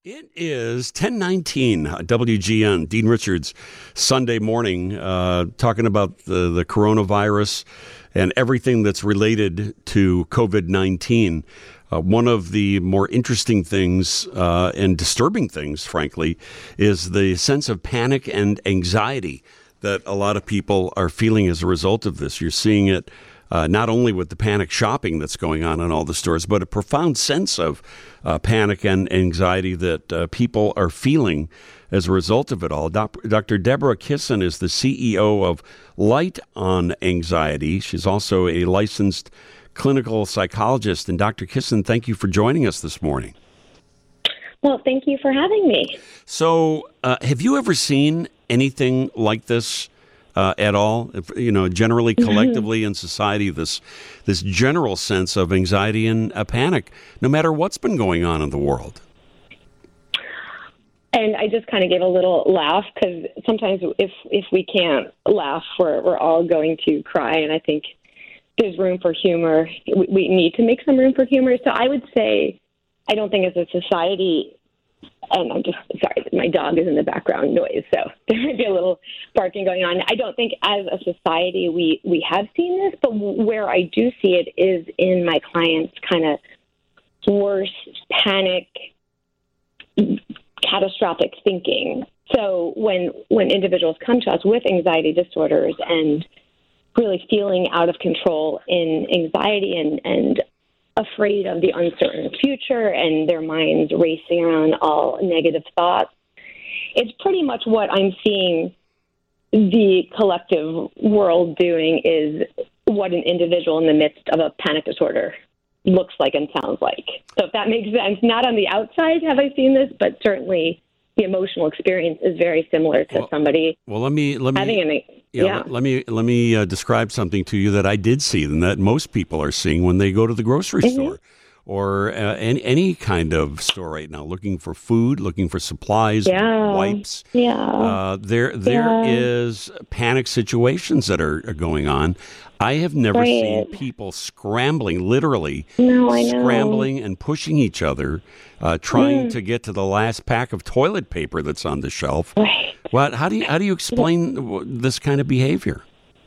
It is 10:19 WGN, Dean Richards, Sunday morning, talking about the coronavirus and everything that's related to COVID-19. One of the more interesting things and disturbing things, frankly, is the sense of panic and anxiety that a lot of people are feeling as a result of this. You're seeing it not only with the panic shopping that's going on in all the stores, but a profound sense of panic and anxiety that people are feeling as a result of it all. Dr. Deborah Kissen is the CEO of Light on Anxiety. She's also a licensed clinical psychologist. And Dr. Kissen, thank you for joining us this morning. Well, thank you for having me. So have you ever seen anything like this at all? Generally, collectively in society, this general sense of anxiety and panic, no matter what's been going on in the world. And I just kind of gave a little laugh because sometimes if we can't laugh, we're all going to cry. And I think there's room for humor. We need to make some room for humor. So I would say I don't think as a society, and I'm just sorry that my dog is in the background noise, so there might be a little barking going on. I don't think as a society we have seen this, but where I do see it is in my clients' kind of worse panic, catastrophic thinking. So when individuals come to us with anxiety disorders and really feeling out of control in anxiety and afraid of the uncertain future and their minds racing around all negative thoughts, it's pretty much what I'm seeing the collective world doing is what an individual in the midst of a panic disorder looks like and sounds like. So if that makes sense, not on the outside have I seen this, but certainly the emotional experience is very similar to somebody. Well, let me having an let me describe something to you that I did see and that most people are seeing when they go to the grocery store or any kind of store right now, looking for food, looking for supplies, wipes. There is panic situations that are going on. I have never seen people scrambling, literally scrambling and pushing each other, trying to get to the last pack of toilet paper that's on the shelf. Right. Well, how do you explain this kind of behavior?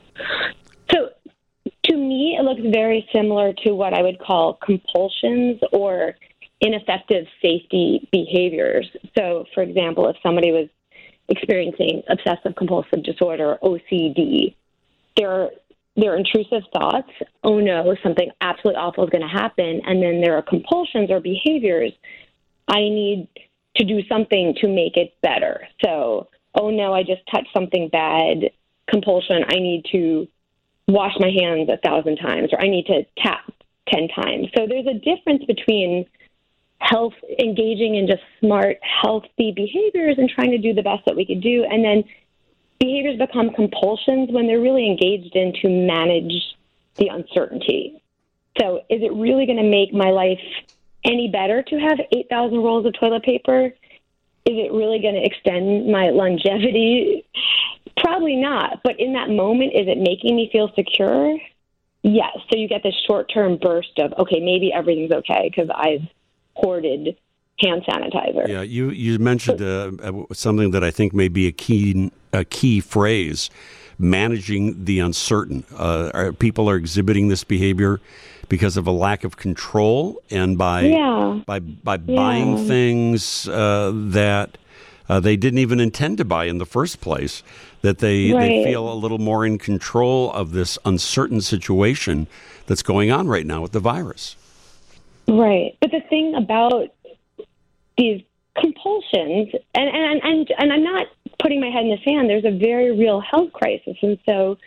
So, to me, it looks very similar to what I would call compulsions or ineffective safety behaviors. So, for example, if somebody was experiencing obsessive compulsive disorder, OCD, their intrusive thoughts, oh no, something absolutely awful is going to happen, and then there are compulsions or behaviors. I need to do something to make it better. So, oh no, I just touched something bad. Compulsion, I need to wash my hands 1,000 times, or I need to tap 10 times. So there's a difference between engaging in just smart, healthy behaviors and trying to do the best that we could do, and then behaviors become compulsions when they're really engaged in to manage the uncertainty. So is it really going to make my life any better to have 8,000 rolls of toilet paper? Is it really going to extend my longevity? Probably not. But in that moment, is it making me feel secure? Yes. So you get this short-term burst of, okay, maybe everything's okay because I've hoarded hand sanitizer. Yeah, you mentioned something that I think may be a key phrase: managing the uncertain. People are exhibiting this behavior because of a lack of control, and by buying things that they didn't even intend to buy in the first place. That they feel a little more in control of this uncertain situation that's going on right now with the virus. Right, but the thing about these compulsions, and I'm not putting my head in the sand. There's a very real health crisis, and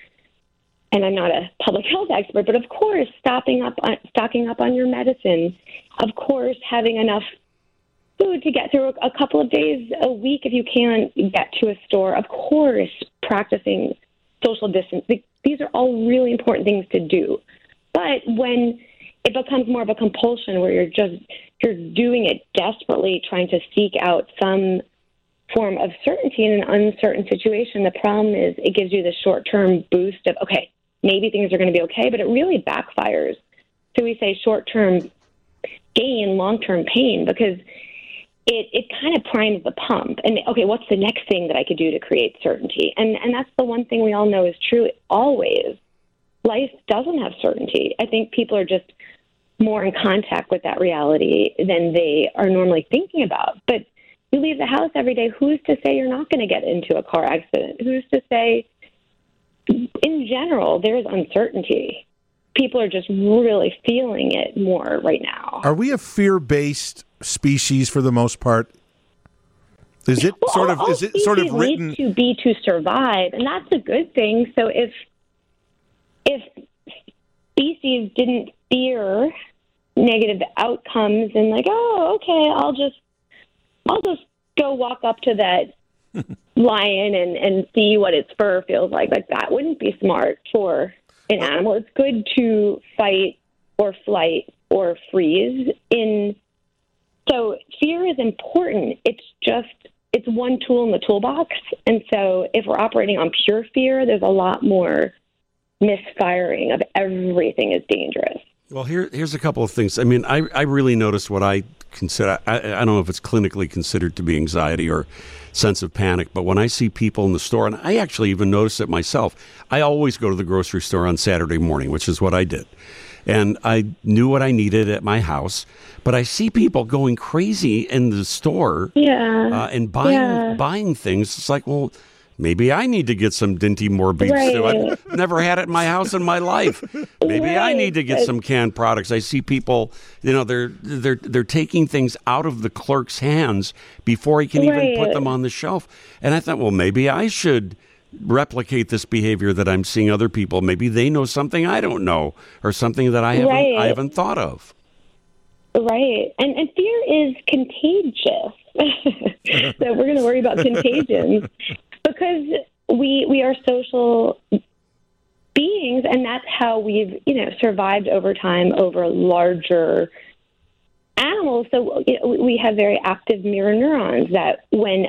I'm not a public health expert, but of course, stocking up on your medicine, of course, having enough food to get through a couple of days a week if you can't get to a store, of course, practicing social distance. These are all really important things to do, but when it becomes more of a compulsion where you're doing it desperately, trying to seek out some form of certainty in an uncertain situation. The problem is it gives you the short-term boost of, okay, maybe things are going to be okay, but it really backfires. So we say short-term gain, long-term pain, because it kind of primes the pump. And, okay, what's the next thing that I could do to create certainty? And that's the one thing we all know is true always. Life doesn't have certainty. I think people are just more in contact with that reality than they are normally thinking about. But you leave the house every day, who's to say you're not going to get into a car accident? Who's to say, in general, there's uncertainty. People are just really feeling it more right now. Are we a fear-based species for the most part? Is it sort of written need to be to survive, and that's a good thing. So if species didn't fear negative outcomes and like, oh, okay, I'll just go walk up to that lion and see what its fur feels like that wouldn't be smart for an animal. It's good to fight or flight or freeze. So fear is important. It's one tool in the toolbox. And so if we're operating on pure fear, there's a lot more misfiring of everything is dangerous. Well, here's a couple of things. I mean, I really noticed what I consider, I don't know if it's clinically considered to be anxiety or sense of panic, but when I see people in the store, and I actually even noticed it myself, I always go to the grocery store on Saturday morning, which is what I did. And I knew what I needed at my house, but I see people going crazy in the store and buying things. It's like, well, maybe I need to get some Dinty Moore beef stew. I've never had it in my house in my life. Maybe I need to get some canned products. I see people, they're taking things out of the clerk's hands before he can even put them on the shelf. And I thought, well, maybe I should replicate this behavior that I'm seeing other people. Maybe they know something I don't know, or something that I haven't thought of. Right. And fear is contagious. So we're going to worry about contagions. Because we are social beings, and that's how we've survived over time over larger animals. So we have very active mirror neurons that when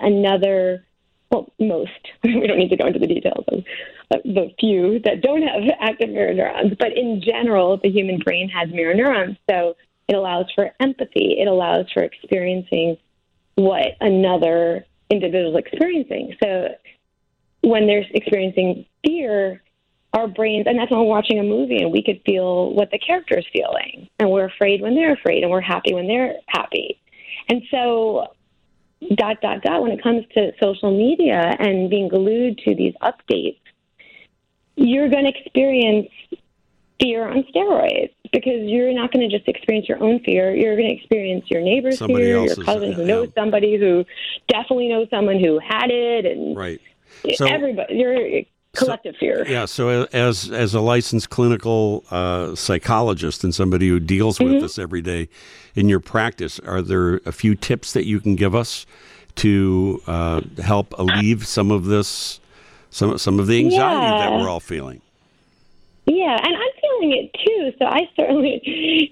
most, we don't need to go into the details of the few that don't have active mirror neurons, but in general, the human brain has mirror neurons. So it allows for empathy. It allows for experiencing what another individual is experiencing. So when they're experiencing fear, our brains, and that's when we're watching a movie and we could feel what the character is feeling. And we're afraid when they're afraid, and we're happy when they're happy. And so, ... when it comes to social media and being glued to these updates, you're going to experience fear on steroids, because you're not going to just experience your own fear. You're going to experience your neighbor's fear, your cousin who knows somebody who definitely knows someone who had it, and so everybody, your collective fear. Yeah. So as a licensed clinical psychologist and somebody who deals with this every day in your practice, are there a few tips that you can give us to help alleviate some of this, some of the anxiety that we're all feeling? Yeah, and I'm feeling it too. So I certainly,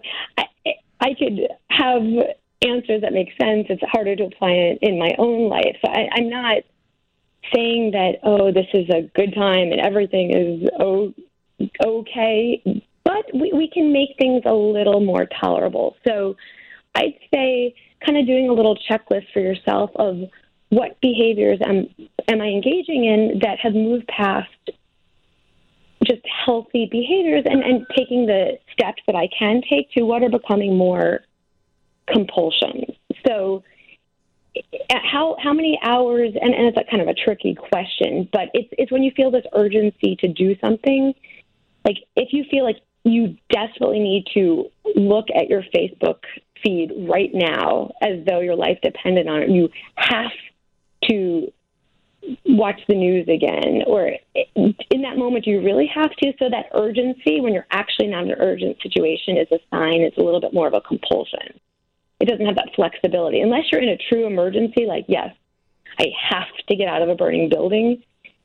I could have answers that make sense. It's harder to apply it in my own life. So I'm not saying that, this is a good time and everything is okay, but we can make things a little more tolerable. So I'd say kind of doing a little checklist for yourself of what behaviors am I engaging in that have moved past just healthy behaviors, and taking the steps that I can take to what are becoming more compulsions. So how many hours, and it's a kind of a tricky question, but it's when you feel this urgency to do something, like if you feel like you desperately need to look at your Facebook feed right now as though your life depended on it, you have to watch the news again, or in that moment, do you really have to? So that urgency, when you're actually not in an urgent situation, is a sign it's a little bit more of a compulsion. It doesn't have that flexibility. Unless you're in a true emergency, like, yes, I have to get out of a burning building,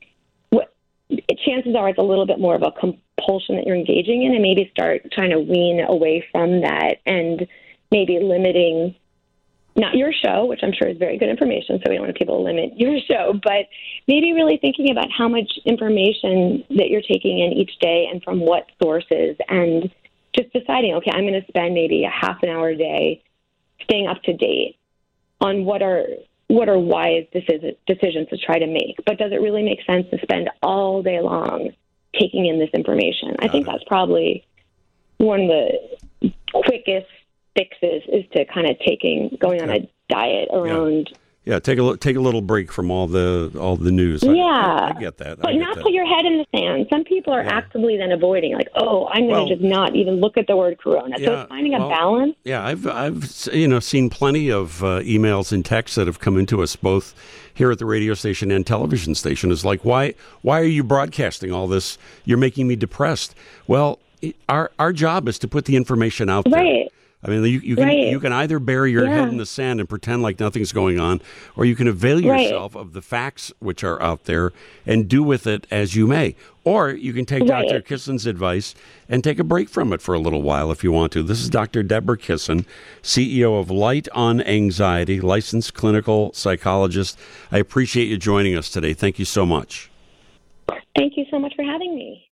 chances are it's a little bit more of a compulsion that you're engaging in, and maybe start trying to wean away from that and maybe limiting, not your show, which I'm sure is very good information, so we don't want people to limit your show, but maybe really thinking about how much information that you're taking in each day and from what sources, and just deciding, okay, I'm going to spend maybe a half an hour a day staying up to date on what are wise decisions to try to make. But does it really make sense to spend all day long taking in this information? I think that's probably one of the quickest fixes is to kind of going on a diet around. Yeah, take a little break from all the news. I get that. But not put your head in the sand. Some people are actively then avoiding, like, I'm going to just not even look at the word corona. So it's finding a balance. Yeah, I've seen plenty of emails and texts that have come into us both here at the radio station and television station. Is like, why are you broadcasting all this? You're making me depressed. Well, our job is to put the information out there. Right. I mean, you can either bury your head in the sand and pretend like nothing's going on, or you can avail yourself of the facts which are out there and do with it as you may. Or you can take Dr. Kissen's advice and take a break from it for a little while if you want to. This is Dr. Deborah Kissen, CEO of Light on Anxiety, licensed clinical psychologist. I appreciate you joining us today. Thank you so much. Thank you so much for having me.